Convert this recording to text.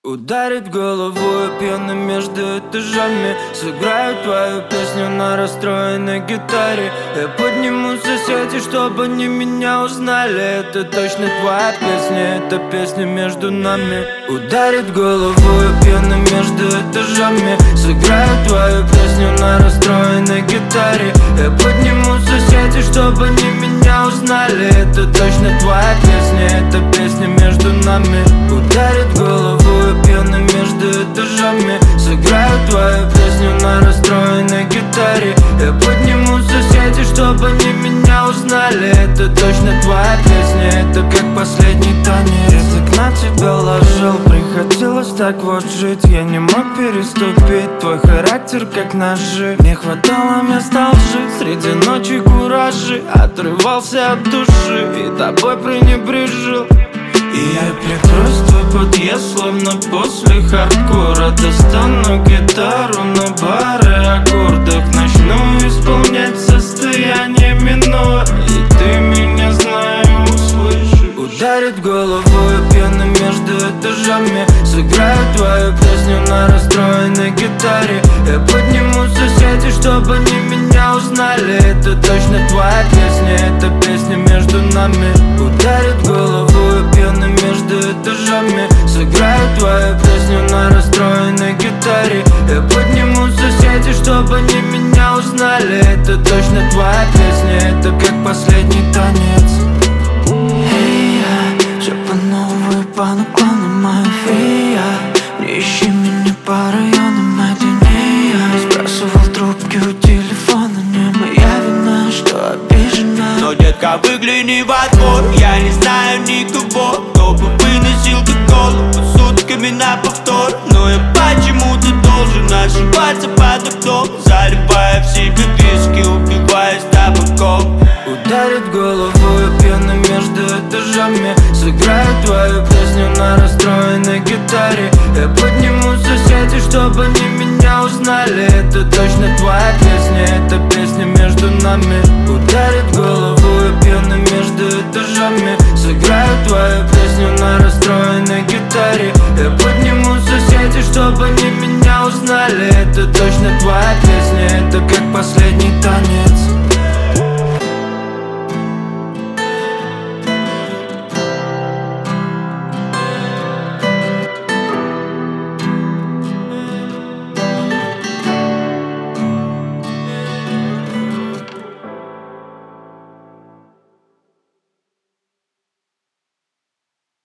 Ударит головой пьяный между этажами. Сыграю твою песню на расстроенной гитаре. Я подниму соседей, чтобы они меня узнали. Это точно твоя песня, это песня между нами. Ударит головой пьяный между этажами. Сыграю твою песню на расстроенной гитаре. Я подниму соседей, чтобы они меня узнали. Это точно твоя песня, это песня между нами. Ударит головой пьяный между этажами. Сыграю твою песню на расстроенной гитаре. Я подниму соседей, чтобы они меня узнали. Это точно твоя песня, это как последний танец. Язык на тебя ложил, приходилось так вот жить. Я не мог переступить твой характер как ножи. Не хватало места лжи, среди ночи куражи. Отрывался от души и тобой пренебрежил. И я прикроюсь твой подъезд, словно после хардкора. Достану гитару на бары аккордах. Начну исполнять состояние минор. И ты меня, знаю, услышишь. Ударит головой пьяный между этажами. Сыграю твою песню на расстроенной гитаре. Я подниму соседей, чтобы они меня узнали. Это точно твоя песня, это песня между нами. Ударит головой пьяный между этажами. Сыграю твою песню на расстроенной гитаре. Я подниму соседей, чтобы они меня узнали. Это точно твоя песня, это как последний танец. Эй, я все по новой, по наклонам моя фея. Не ищи меня по районам, это не я. Сбрасывал трубки у телефона, не моя вина, что обижена. Но, детка, выгляни во двор. Я не знаю никого, кто бы выносил ты голову сутками на повтор. Но я почему-то должен ошибаться под окном, заливая в себе виски, убиваясь табаком. Ударит головой пьяный между этажами. Сыграю твою песню на расстроенной гитаре. Я подниму соседей, чтобы они меня узнали. Это точно твоя песня, это песня между нами. Ударит головой пьяный между этажами. Сыграю твою песню на расстроенной гитаре. Я подниму соседей, чтобы они меня узнали. Это точно твоя песня.